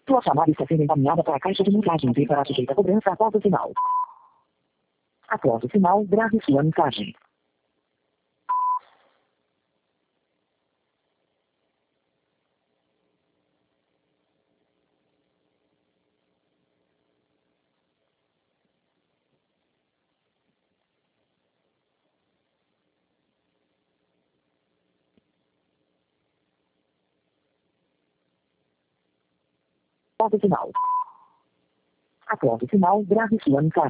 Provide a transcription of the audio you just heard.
Sua chamada está sendo encaminhada para a caixa de mensagens e será sujeita a cobrança após o sinal. Após o sinal, grave sua mensagem. Após o sinal. Após o sinal, grave sua mensagem.